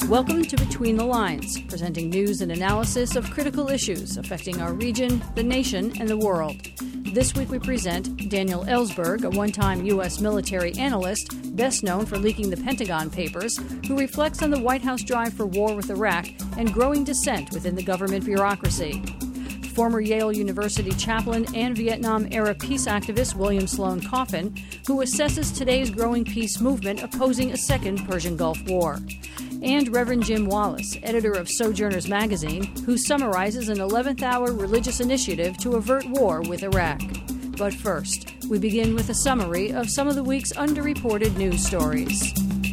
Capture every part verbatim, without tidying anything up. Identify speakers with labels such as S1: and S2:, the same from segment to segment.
S1: Welcome to Between the Lines, presenting news and analysis of critical issues affecting our region, the nation, and the world. This week we present Daniel Ellsberg, a one-time U S military analyst, best known for leaking the Pentagon Papers, who reflects on the White House drive for war with Iraq and growing dissent within the government bureaucracy. Former Yale University chaplain and Vietnam-era peace activist William Sloane Coffin, who assesses today's growing peace movement opposing a second Persian Gulf War. And Reverend Jim Wallace, editor of Sojourners magazine, who summarizes an eleventh hour religious initiative to avert war with Iraq. But first, we begin with a summary of some of the week's underreported news stories.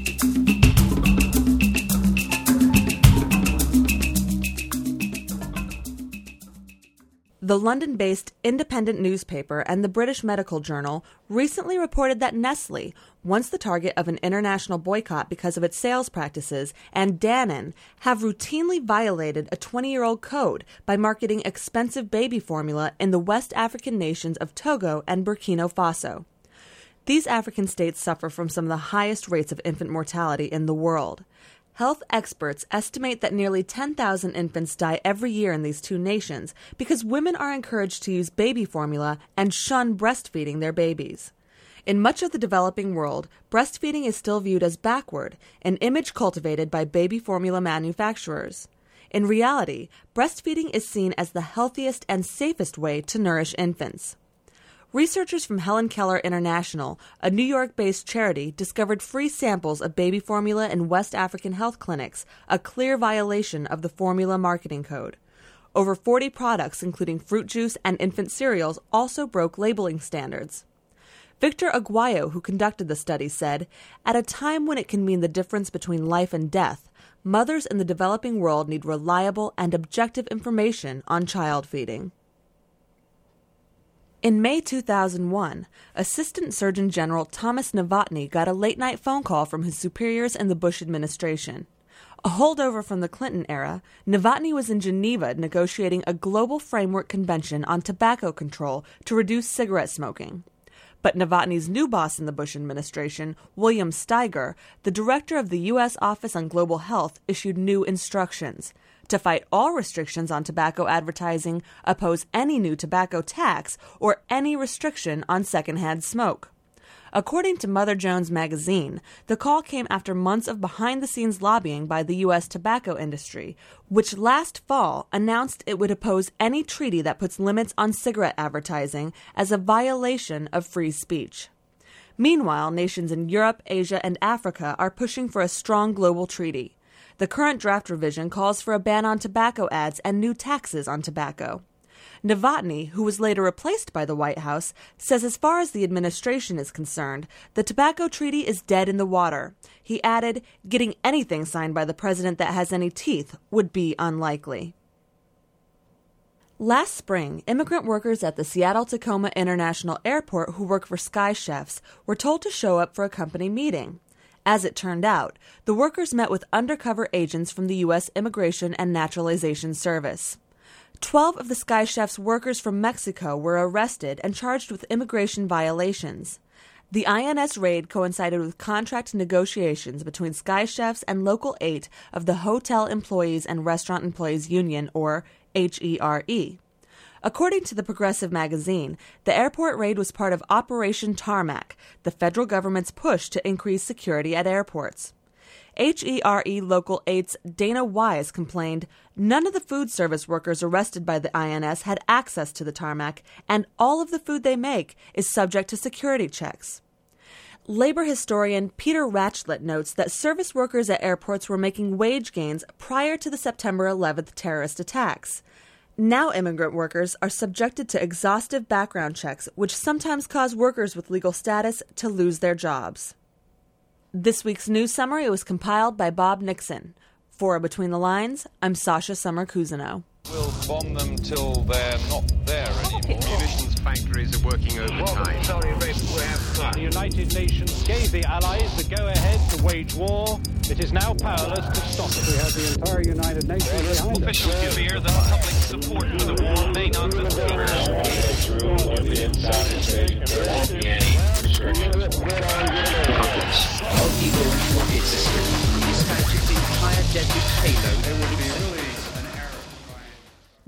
S2: The London-based Independent newspaper and the British Medical Journal recently reported that Nestle, once the target of an international boycott because of its sales practices, and Danone have routinely violated a twenty-year-old code by marketing expensive baby formula in the West African nations of Togo and Burkina Faso. These African states suffer from some of the highest rates of infant mortality in the world. Health experts estimate that nearly ten thousand infants die every year in these two nations because women are encouraged to use baby formula and shun breastfeeding their babies. In much of the developing world, breastfeeding is still viewed as backward, an image cultivated by baby formula manufacturers. In reality, breastfeeding is seen as the healthiest and safest way to nourish infants. Researchers from Helen Keller International, a New York-based charity, discovered free samples of baby formula in West African health clinics, a clear violation of the formula marketing code. Over forty products, including fruit juice and infant cereals, also broke labeling standards. Victor Aguayo, who conducted the study, said, "At a time when it can mean the difference between life and death, mothers in the developing world need reliable and objective information on child feeding." In May two thousand one, Assistant Surgeon General Thomas Novotny got a late-night phone call from his superiors in the Bush administration. A holdover from the Clinton era, Novotny was in Geneva negotiating a global framework convention on tobacco control to reduce cigarette smoking. But Novotny's new boss in the Bush administration, William Steiger, the director of the U S Office on Global Health, issued new instructions to fight all restrictions on tobacco advertising, oppose any new tobacco tax, or any restriction on secondhand smoke. According to Mother Jones magazine, the call came after months of behind-the-scenes lobbying by the U S tobacco industry, which last fall announced it would oppose any treaty that puts limits on cigarette advertising as a violation of free speech. Meanwhile, nations in Europe, Asia, and Africa are pushing for a strong global treaty. The current draft revision calls for a ban on tobacco ads and new taxes on tobacco. Novotny, who was later replaced by the White House, says as far as the administration is concerned, the tobacco treaty is dead in the water. He added, getting anything signed by the president that has any teeth would be unlikely. Last spring, immigrant workers at the Seattle-Tacoma International Airport who work for Sky Chefs were told to show up for a company meeting. As it turned out, the workers met with undercover agents from the U S Immigration and Naturalization Service. Twelve of the Sky Chefs workers from Mexico were arrested and charged with immigration violations. The I N S raid coincided with contract negotiations between Sky Chefs and Local eight of the Hotel Employees and Restaurant Employees Union, or H E R E. According to the Progressive magazine, the airport raid was part of Operation Tarmac, the federal government's push to increase security at airports. H E R E Local eight's Dana Wise complained, none of the food service workers arrested by the I N S had access to the tarmac, and all of the food they make is subject to security checks. Labor historian Peter Ratchlet notes that service workers at airports were making wage gains prior to the September eleventh terrorist attacks. Now immigrant workers are subjected to exhaustive background checks, which sometimes cause workers with legal status to lose their jobs. This week's news summary was compiled by Bob Nixon. For Between the Lines, I'm Sasha Summer-Kuzino.
S3: We'll bomb them till they're not there anymore.
S4: Munitions factories are working overtime.
S5: Sorry, we have
S6: the United Nations gave the Allies the go-ahead to wage war. It is now powerless to stop it. We have the entire United Nations behind us.
S4: Officials fear that public support for the war may not
S5: It's a system. Dispatches the entire dead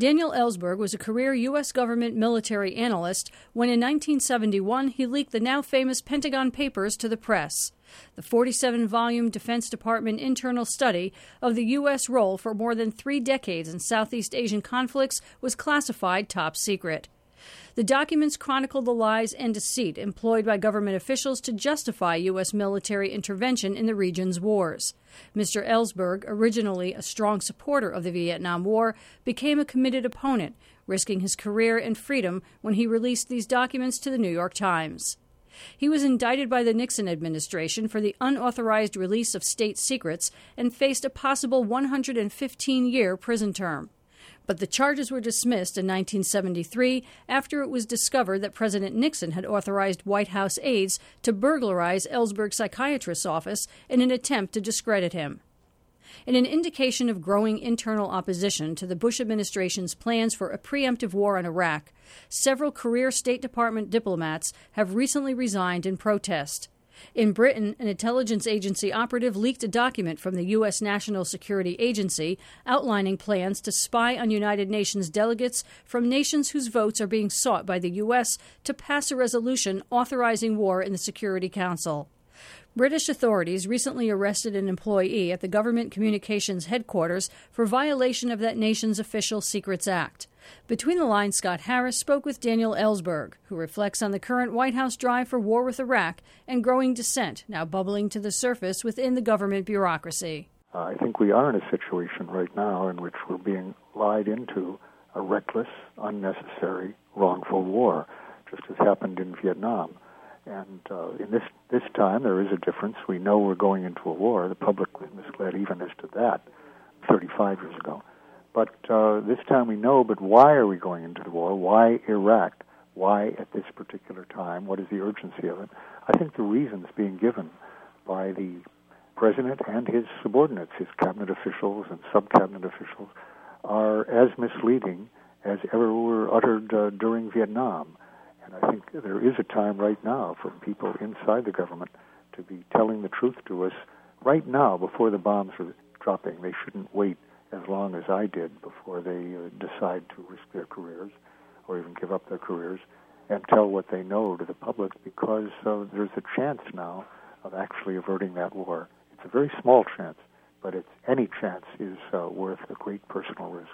S1: Daniel Ellsberg was a career U S government military analyst when in nineteen seventy-one he leaked the now famous Pentagon Papers to the press. The forty-seven volume Defense Department internal study of the U S role for more than three decades in Southeast Asian conflicts was classified top secret. The documents chronicle the lies and deceit employed by government officials to justify U S military intervention in the region's wars. Mister Ellsberg, originally a strong supporter of the Vietnam War, became a committed opponent, risking his career and freedom when he released these documents to the New York Times. He was indicted by the Nixon administration for the unauthorized release of state secrets and faced a possible one hundred fifteen year prison term. But the charges were dismissed in nineteen seventy-three after it was discovered that President Nixon had authorized White House aides to burglarize Ellsberg's psychiatrist's office in an attempt to discredit him. In an indication of growing internal opposition to the Bush administration's plans for a preemptive war on Iraq, several career State Department diplomats have recently resigned in protest. In Britain, an intelligence agency operative leaked a document from the U S National Security Agency outlining plans to spy on United Nations delegates from nations whose votes are being sought by the U S to pass a resolution authorizing war in the Security Council. British authorities recently arrested an employee at the Government Communications Headquarters for violation of that nation's Official Secrets Act. Between the lines, Scott Harris spoke with Daniel Ellsberg, who reflects on the current White House drive for war with Iraq and growing dissent now bubbling to the surface within the government bureaucracy.
S5: Uh, I think we are in a situation right now in which we're being lied into a reckless, unnecessary, wrongful war, just as happened in Vietnam. And uh, in this this time, there is a difference. We know we're going into a war. The public was misled even as to that thirty-five years ago. But uh, this time we know, but why are we going into the war? Why Iraq? Why at this particular time? What is the urgency of it? I think the reasons being given by the president and his subordinates, his cabinet officials and sub-cabinet officials, are as misleading as ever were uttered uh, during Vietnam. And I think there is a time right now for people inside the government to be telling the truth to us right now before the bombs are dropping. They shouldn't wait as long as I did before they uh, decide to risk their careers or even give up their careers and tell what they know to the public, because uh, there's a chance now of actually averting that war. It's a very small chance, but it's, any chance is uh, worth a great personal risk.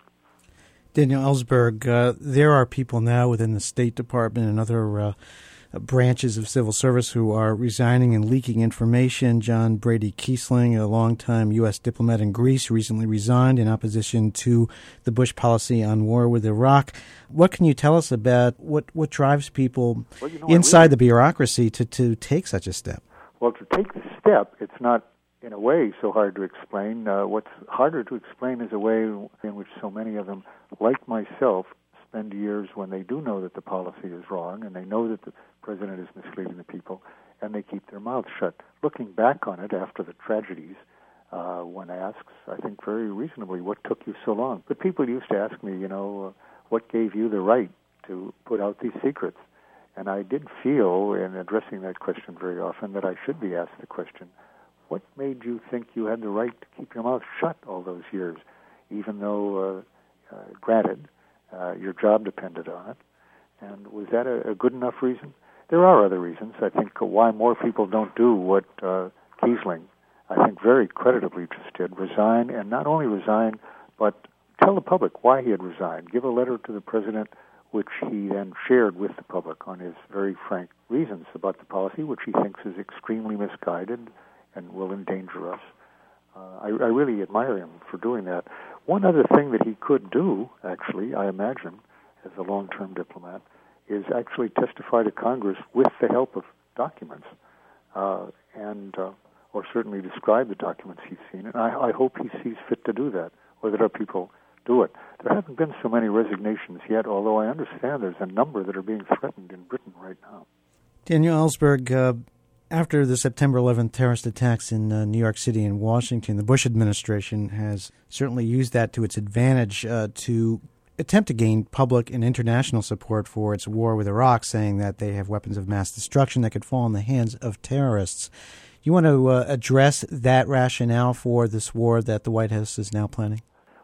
S7: Daniel Ellsberg, uh, there are people now within the State Department and other uh, branches of civil service who are resigning and leaking information. John Brady Kiesling, a longtime U S diplomat in Greece, recently resigned in opposition to the Bush policy on war with Iraq. What can you tell us about what, what drives people well, you know, inside really, the bureaucracy to, to take such a step?
S5: Well, to take the step, it's not in a way so hard to explain. Uh, what's harder to explain is a way in which so many of them, like myself, spend years when they do know that the policy is wrong and they know that the president is misleading the people, and they keep their mouths shut. Looking back on it after the tragedies, uh, one asks, I think very reasonably, what took you so long? But people used to ask me, you know, uh, what gave you the right to put out these secrets? And I did feel, in addressing that question very often, that I should be asked the question, what made you think you had the right to keep your mouth shut all those years, even though, uh, uh, granted, uh, your job depended on it? And was that a, a good enough reason? There are other reasons, I think, why more people don't do what uh, Kiesling, I think, very creditably just did, resign, and not only resign, but tell the public why he had resigned, give a letter to the president, which he then shared with the public on his very frank reasons about the policy, which he thinks is extremely misguided and will endanger us. Uh, I, I really admire him for doing that. One other thing that he could do, actually, I imagine, as a long-term diplomat, is actually testify to Congress with the help of documents, uh, and uh, or certainly describe the documents he's seen. And I, I hope he sees fit to do that, or that our people do it. There haven't been so many resignations yet, although I understand there's a number that are being threatened in Britain right now.
S7: Daniel Ellsberg, uh, after the September eleventh terrorist attacks in uh, New York City and Washington, the Bush administration has certainly used that to its advantage uh, to attempt to gain public and international support for its war with Iraq, saying that they have weapons of mass destruction that could fall in the hands of terrorists. You want to uh, address that rationale for this war that the White House is now planning?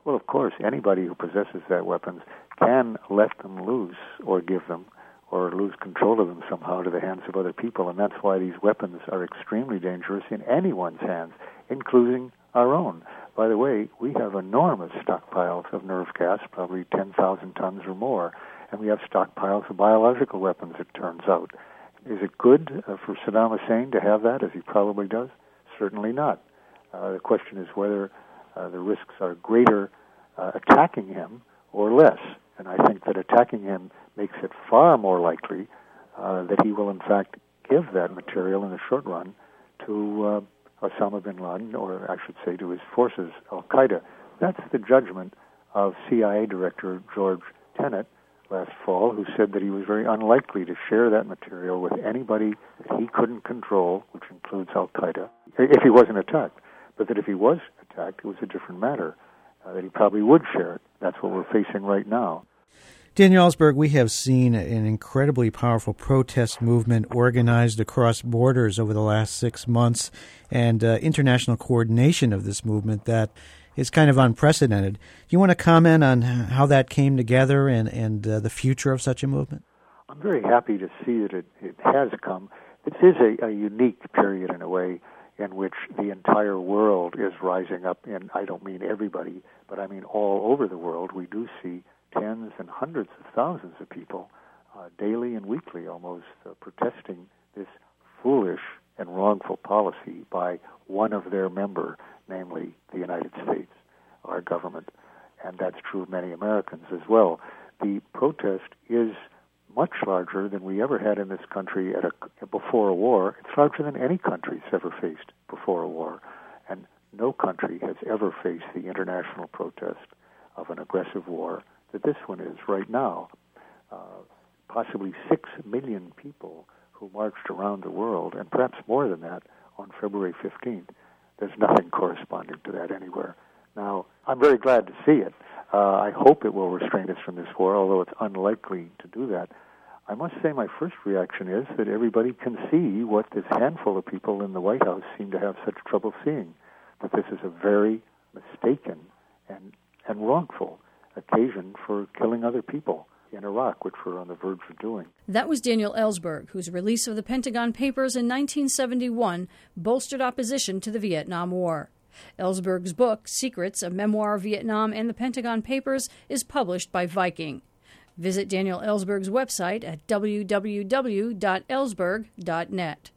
S5: Well, of course, anybody who possesses that weapons can let them loose or give them or lose control of them somehow to the hands of other people, and that's why these weapons are extremely dangerous in anyone's hands, including our own. By the way, we have enormous stockpiles of nerve gas, probably ten thousand tons or more, and we have stockpiles of biological weapons, it turns out. Is it good uh, for Saddam Hussein to have that, as he probably does? Certainly not. Uh, the question is whether uh, the risks are greater uh, attacking him or less. And I think that attacking him makes it far more likely uh, that he will, in fact, give that material in the short run to uh, Osama bin Laden, or I should say to his forces, Al-Qaeda. That's the judgment of C I A Director George Tenet last fall, who said that he was very unlikely to share that material with anybody that he couldn't control, which includes Al-Qaeda, if he wasn't attacked. But that if he was attacked, it was a different matter, uh, that he probably would share it. That's what we're facing right now.
S7: Daniel Ellsberg, we have seen an incredibly powerful protest movement organized across borders over the last six months and uh, international coordination of this movement that is kind of unprecedented. Do you want to comment on how that came together and, and uh, the future of such a movement?
S5: I'm very happy to see that it, it has come. This is a, a unique period in a way in which the entire world is rising up, and I don't mean everybody, but I mean all over the world. We do see tens and hundreds of thousands of people uh, daily and weekly almost uh, protesting this foolish and wrongful policy by one of their member, namely the United States, our government. And that's true of many Americans as well. The protest is much larger than we ever had in this country at a, before a war. It's larger than any country's ever faced before a war. And no country has ever faced the international protest of an aggressive war that this one is right now. Uh, possibly six million people who marched around the world, and perhaps more than that, on February fifteenth. There's nothing corresponding to that anywhere. Now, I'm very glad to see it. Uh, I hope it will restrain us from this war, although it's unlikely to do that. I must say my first reaction is that everybody can see what this handful of people in the White House seem to have such trouble seeing, that this is a very mistaken and, and wrongful occasion for killing other people in Iraq, which we're on the verge of doing.
S1: That was Daniel Ellsberg, whose release of the Pentagon Papers in nineteen seventy-one bolstered opposition to the Vietnam War. Ellsberg's book, Secrets, A Memoir of Vietnam and the Pentagon Papers, is published by Viking. Visit Daniel Ellsberg's website at w w w dot ellsberg dot net.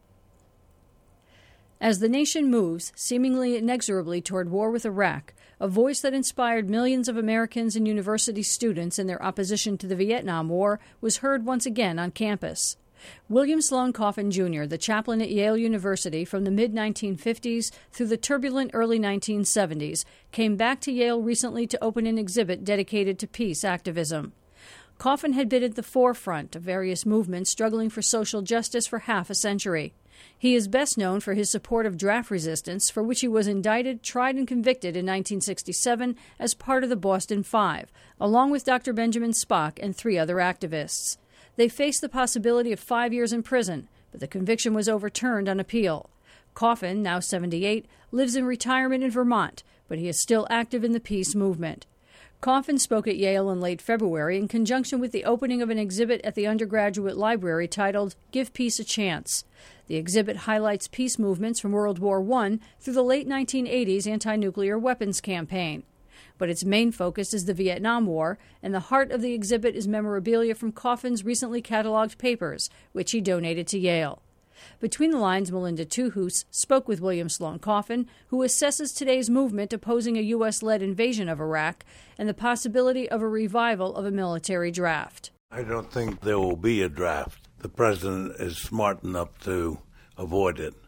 S1: As the nation moves, seemingly inexorably toward war with Iraq, a voice that inspired millions of Americans and university students in their opposition to the Vietnam War was heard once again on campus. William Sloane Coffin, Junior, the chaplain at Yale University from the mid nineteen fifties through the turbulent early nineteen seventies, came back to Yale recently to open an exhibit dedicated to peace activism. Coffin had been at the forefront of various movements struggling for social justice for half a century. He is best known for his support of draft resistance, for which he was indicted, tried, and convicted in nineteen sixty-seven as part of the Boston Five, along with Doctor Benjamin Spock and three other activists. They faced the possibility of five years in prison, but the conviction was overturned on appeal. Coffin, now seventy-eight, lives in retirement in Vermont, but he is still active in the peace movement. Coffin spoke at Yale in late February in conjunction with the opening of an exhibit at the undergraduate library titled Give Peace a Chance. The exhibit highlights peace movements from World War One through the late nineteen eighties anti-nuclear weapons campaign. But its main focus is the Vietnam War, and the heart of the exhibit is memorabilia from Coffin's recently cataloged papers, which he donated to Yale. Between the lines, Melinda Tuhus spoke with William Sloane Coffin, who assesses today's movement opposing a U S-led invasion of Iraq and the possibility of a revival of a military draft.
S8: I don't think there will be a draft. The president is smart enough to avoid it.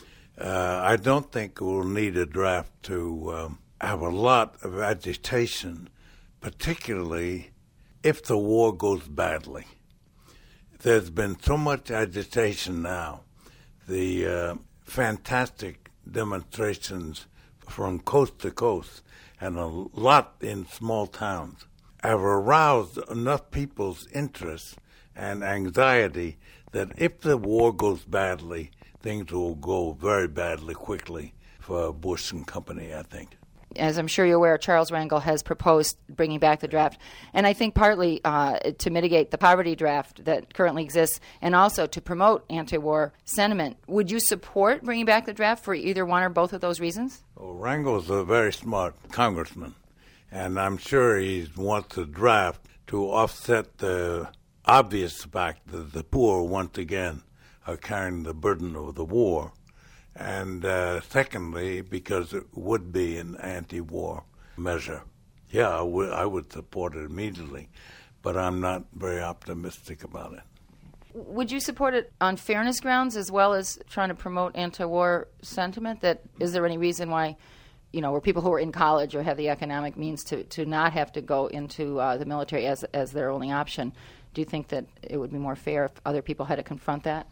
S8: Uh, I don't think we'll need a draft to um, have a lot of agitation, particularly if the war goes badly. There's been so much agitation now. The uh, fantastic demonstrations from coast to coast and a lot in small towns have aroused enough people's interest and anxiety that if the war goes badly, things will go very badly quickly for Bush and company, I think.
S9: As I'm sure you're aware, Charles Rangel has proposed bringing back the draft, and I think partly uh, to mitigate the poverty draft that currently exists and also to promote anti-war sentiment. Would you support bringing back the draft for either one or both of those reasons?
S8: Well, Rangel's a very smart congressman, and I'm sure he wants the draft to offset the obvious fact that the poor, once again, are carrying the burden of the war. And uh, secondly, because it would be an anti-war measure. Yeah, I would, I would support it immediately, but I'm not very optimistic about it.
S9: Would you support it on fairness grounds as well as trying to promote anti-war sentiment? That is there any reason why, you know, where people who are in college or have the economic means to, to not have to go into uh, the military as as their only option? Do you think that it would be more fair if other people had to confront that?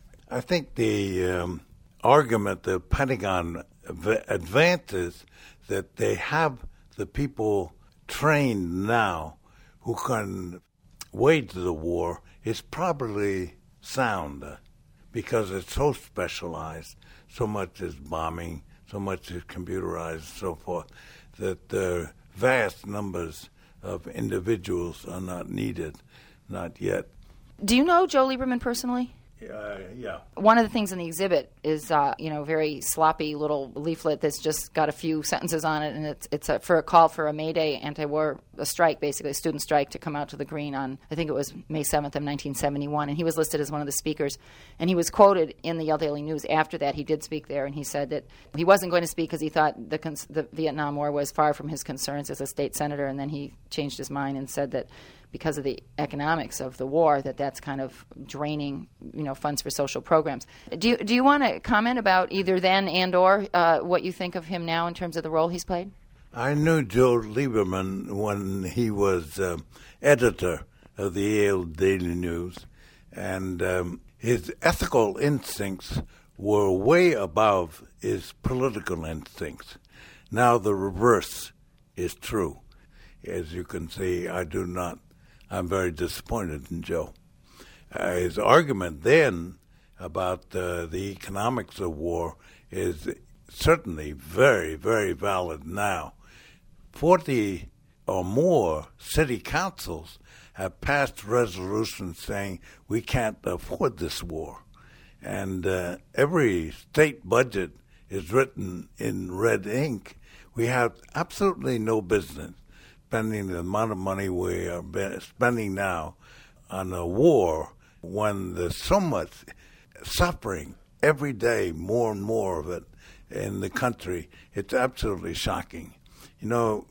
S8: I think the um, argument the Pentagon av- advances that they have the people trained now who can wage the war is probably sound uh, because it's so specialized. So much is bombing, so much is computerized, so forth, that the vast numbers of individuals are not needed, not yet.
S9: Do you know Joe Lieberman personally?
S8: Uh, yeah.
S9: One of the things in the exhibit is, uh, you know, a very sloppy little leaflet that's just got a few sentences on it, and it's it's a, for a call for a May Day anti-war a strike, basically a student strike to come out to the Green on, I think it was May seventh of nineteen seventy-one, and he was listed as one of the speakers. And he was quoted in the Yale Daily News after that. He did speak there, and he said that he wasn't going to speak because he thought the, cons- the Vietnam War was far from his concerns as a state senator, and then he changed his mind and said that because of the economics of the war, that that's kind of draining, you know, funds for social programs. Do you, do you want to comment about either then and or uh, what you think of him now in terms of the role he's played?
S8: I knew Joe Lieberman when he was um, editor of the Yale Daily News, and um, his ethical instincts were way above his political instincts. Now the reverse is true. As you can see, I do not I'm very disappointed in Joe. Uh, his argument then about uh, the economics of war is certainly very, very valid now. Forty or more city councils have passed resolutions saying we can't afford this war. And uh, every state budget is written in red ink. We have absolutely no business spending the amount of money we are spending now on a war when there's so much suffering every day, more and more of it in the country. It's absolutely shocking. You know,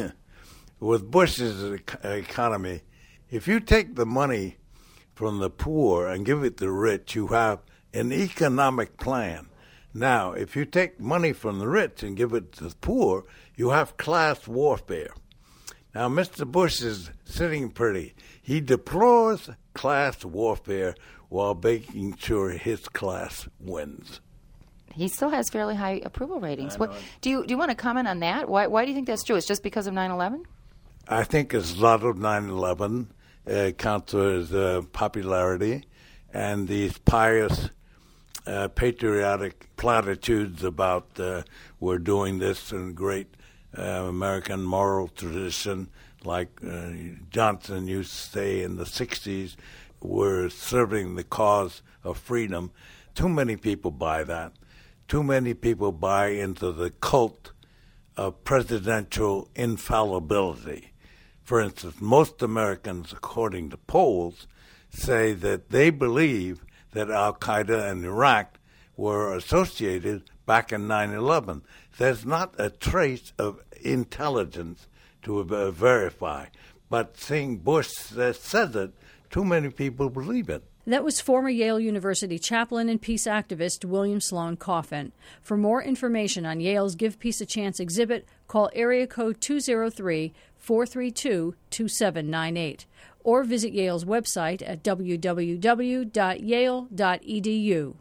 S8: with Bush's economy, if you take the money from the poor and give it to the rich, you have an economic plan. Now, if you take money from the rich and give it to the poor, you have class warfare. Now, Mister Bush is sitting pretty. He deplores class warfare while making sure his class wins.
S9: He still has fairly high approval ratings. What, do you do you want to comment on that? Why why do you think that's true? It's just because of nine eleven?
S8: I think it's a lot of nine eleven uh, counts for his uh, popularity and these pious, uh, patriotic platitudes about uh, we're doing this in great Uh, American moral tradition, like uh, Johnson used to say in the sixties, we're serving the cause of freedom. Too many people buy that. Too many people buy into the cult of presidential infallibility. For instance, most Americans, according to polls, say that they believe that Al-Qaeda and Iraq were associated back in nine eleven. There's not a trace of intelligence to uh, verify. But seeing Bush says, says it, too many people believe it.
S1: That was former Yale University chaplain and peace activist William Sloane Coffin. For more information on Yale's Give Peace a Chance exhibit, call area code two oh three, four three two, two seven nine eight or visit Yale's website at w w w dot yale dot e d u.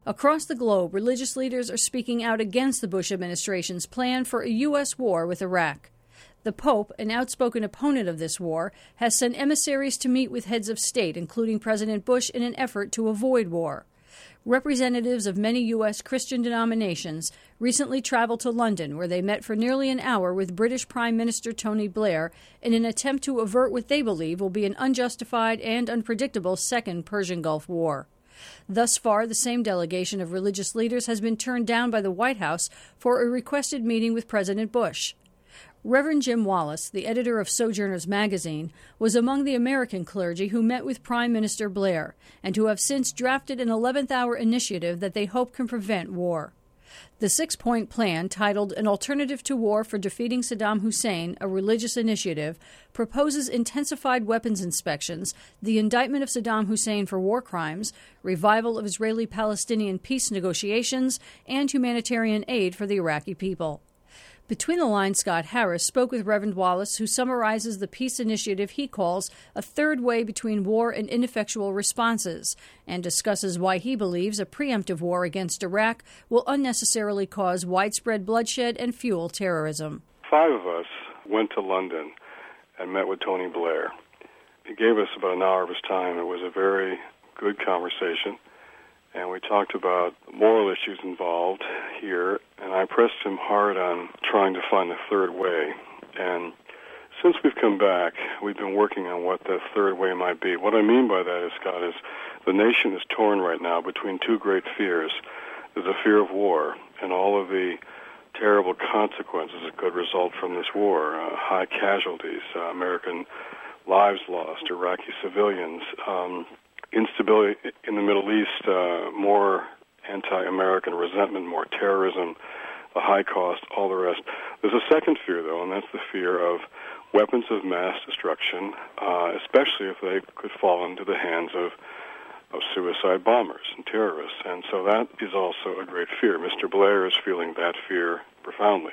S1: Across the globe, religious leaders are speaking out against the Bush administration's plan for a U S war with Iraq. The Pope, an outspoken opponent of this war, has sent emissaries to meet with heads of state, including President Bush, in an effort to avoid war. Representatives of many U S Christian denominations recently traveled to London, where they met for nearly an hour with British Prime Minister Tony Blair in an attempt to avert what they believe will be an unjustified and unpredictable second Persian Gulf War. Thus far, the same delegation of religious leaders has been turned down by the White House for a requested meeting with President Bush. Reverend Jim Wallace, the editor of Sojourners magazine, was among the American clergy who met with Prime Minister Blair and who have since drafted an eleventh hour initiative that they hope can prevent war. The six-point plan, titled An Alternative to War for Defeating Saddam Hussein, a Religious Initiative, proposes intensified weapons inspections, the indictment of Saddam Hussein for war crimes, revival of Israeli-Palestinian peace negotiations, and humanitarian aid for the Iraqi people. Between the Lines, Scott Harris spoke with Reverend Wallace, who summarizes the peace initiative he calls a third way between war and ineffectual responses, and discusses why he believes a preemptive war against Iraq will unnecessarily cause widespread bloodshed and fuel terrorism.
S10: Five of us went to London and met with Tony Blair. He gave us about an hour of his time. It was a very good conversation, and we talked about moral issues involved here, and I pressed him hard on trying to find a third way. And since we've come back, we've been working on what that third way might be. What I mean by that is, Scott, is the nation is torn right now between two great fears. There's a fear of war and all of the terrible consequences that could result from this war, uh, high casualties, uh, American lives lost, Iraqi civilians, um, instability in the Middle East, uh, more anti-American resentment, more terrorism, the high cost, all the rest. There's a second fear, though, and that's the fear of weapons of mass destruction, uh, especially if they could fall into the hands of, of suicide bombers and terrorists. And so that is also a great fear. Mister Blair is feeling that fear profoundly.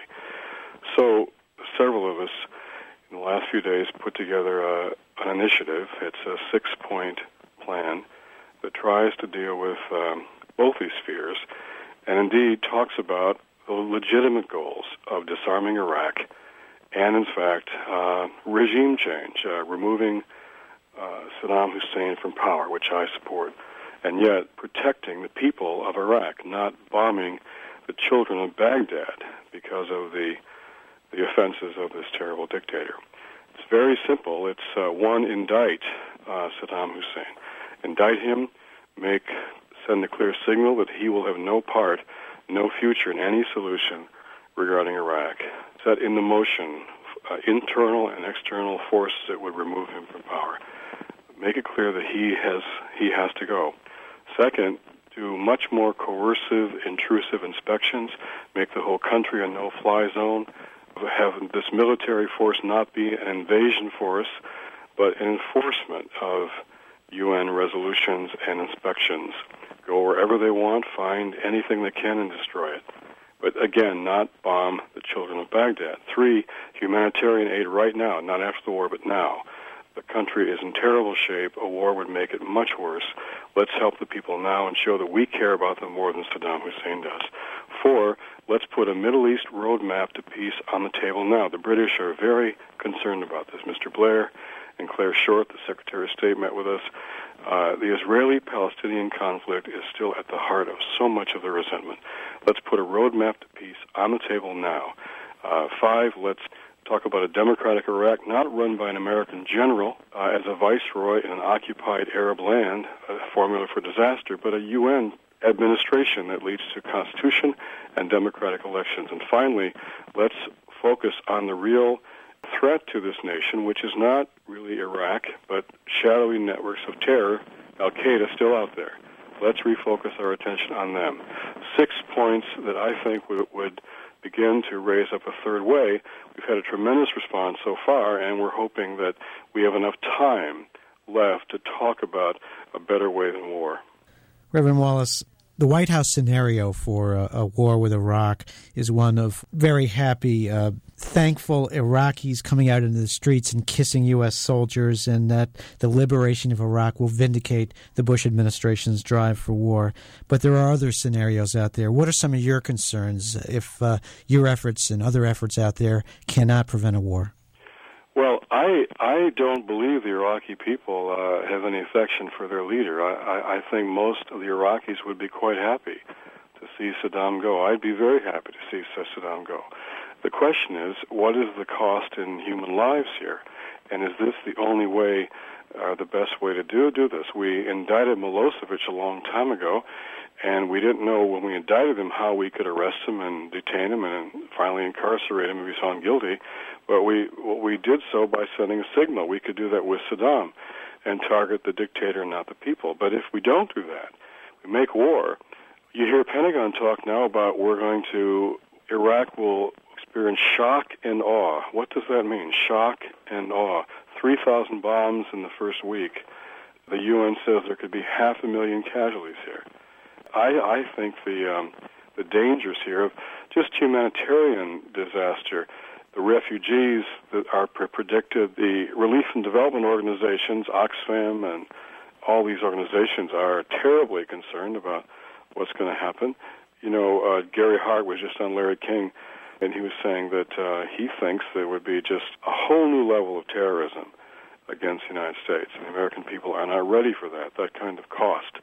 S10: So several of us in the last few days put together a, an initiative. It's a six-point plan that tries to deal with um, both these fears and indeed talks about the legitimate goals of disarming Iraq and, in fact, uh, regime change, uh, removing uh, Saddam Hussein from power, which I support, and yet protecting the people of Iraq, not bombing the children of Baghdad because of the the offenses of this terrible dictator. It's very simple. It's, uh, one, indict uh, Saddam Hussein. Indict him, make send a clear signal that he will have no part, no future in any solution regarding Iraq. Set into motion uh, internal and external forces that would remove him from power. Make it clear that he has he has to go. Second, do much more coercive, intrusive inspections. Make the whole country a no-fly zone. Have this military force not be an invasion force, but an enforcement of U N resolutions and inspections. Go wherever they want, find anything they can and destroy it. But again, not bomb the children of Baghdad. Three, humanitarian aid right now, not after the war, but now. The country is in terrible shape. A war would make it much worse. Let's help the people now and show that we care about them more than Saddam Hussein does. Four, let's put a Middle East roadmap to peace on the table now. The British are very concerned about this. Mister Blair and Claire Short, the Secretary of State, met with us. Uh, the Israeli-Palestinian conflict is still at the heart of so much of the resentment. Let's put a roadmap to peace on the table now. Uh, five, let's talk about a democratic Iraq not run by an American general uh, as a viceroy in an occupied Arab land, a formula for disaster, but a U N administration that leads to constitution and democratic elections. And finally, let's focus on the real threat to this nation, which is not really Iraq, but shadowy networks of terror, Al-Qaeda, still out there. Let's refocus our attention on them. Six points that I think would, would begin to raise up a third way. We've had a tremendous response so far, and we're hoping that we have enough time left to talk about a better way than war.
S7: Reverend Wallace, The White House scenario for a, a war with Iraq is one of very happy, uh, thankful Iraqis coming out into the streets and kissing U S soldiers, and that the liberation of Iraq will vindicate the Bush administration's drive for war. But there are other scenarios out there. What are some of your concerns if uh, your efforts and other efforts out there cannot prevent a war?
S10: Well, I I don't believe the Iraqi people uh, have any affection for their leader. I, I, I think most of the Iraqis would be quite happy to see Saddam go. I'd be very happy to see Saddam go. The question is, what is the cost in human lives here? And is this the only way, or the best way to do do this? We indicted Milosevic a long time ago, and we didn't know when we indicted him how we could arrest him and detain him and finally incarcerate him if he was found guilty. But we well, we did so by sending a signal. We could do that with Saddam and target the dictator, not the people. But if we don't do that, we make war. You hear Pentagon talk now about we're going to, Iraq will experience shock and awe. What does that mean, shock and awe? three thousand bombs in the first week. The U N says there could be half a million casualties here. I, I think the um, the dangers here of just humanitarian disaster, the refugees that are pre- predicted, the relief and development organizations, Oxfam, and all these organizations are terribly concerned about what's going to happen. You know, uh, Gary Hart was just on Larry King, and he was saying that uh, he thinks there would be just a whole new level of terrorism against the United States. And the American people are not ready for that, that kind of cost.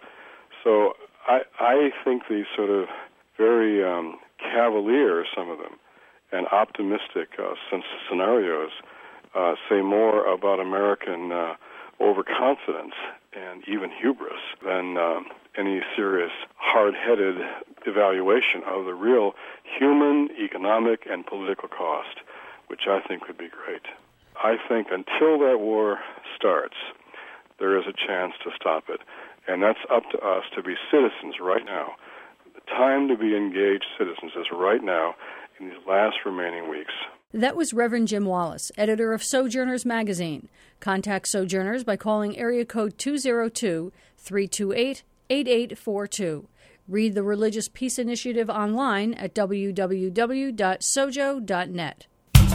S10: So I, I think these sort of very um, cavalier, some of them, and optimistic uh, scenarios uh, say more about American uh, overconfidence and even hubris than um, any serious, hard-headed evaluation of the real human, economic, and political cost, which I think would be great. I think until that war starts, there is a chance to stop it. And that's up to us to be citizens right now. The time to be engaged citizens is right now in these last remaining weeks.
S1: That was Reverend Jim Wallace, editor of Sojourners Magazine. Contact Sojourners by calling area code two oh two, three two eight, eight eight four two. Read the Religious Peace Initiative online at w w w dot sojo dot net.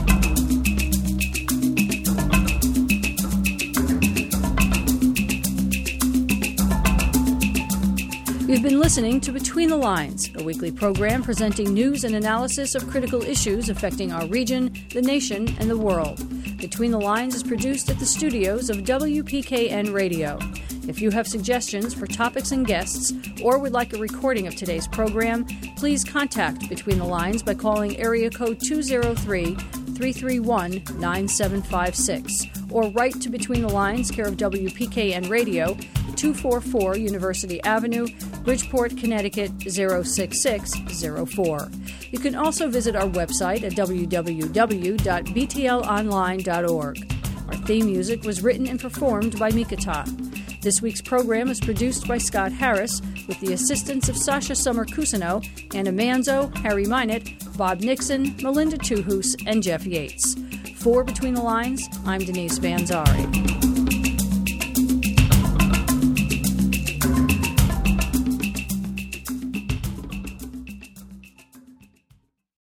S1: You've been listening to Between the Lines, a weekly program presenting news and analysis of critical issues affecting our region, the nation, and the world. Between the Lines is produced at the studios of W P K N Radio. If you have suggestions for topics and guests, or would like a recording of today's program, please contact Between the Lines by calling area code two oh three, three three one, nine seven five six, or write to Between the Lines, care of W P K N Radio, two forty-four University Avenue, Bridgeport, Connecticut, zero six six zero four. You can also visit our website at w w w dot b t l online dot org. Our theme music was written and performed by Mikata. This week's program is produced by Scott Harris with the assistance of Sasha Summer-Cusino, Anna Manzo, Harry Minott, Bob Nixon, Melinda Tuhus, and Jeff Yates. For Between the Lines, I'm Denise Van Zari.